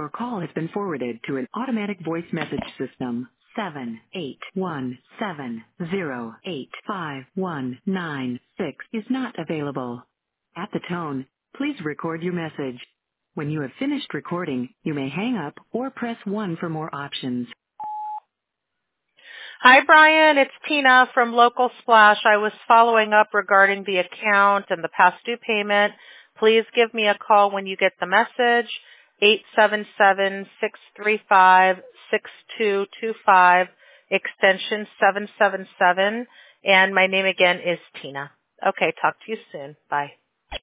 Your call has been forwarded to an automatic voice message system. 781708519 is not available. At the tone, please record your message. When you have finished recording, you may hang up or press 1 for more options. Hi, Brian. It's Tina from Local Splash. I was following up regarding the account and the past due payment. Please give me a call when you get the message, 877-635-6225, extension 777. And my name again is Tina. Okay, talk to you soon. Bye.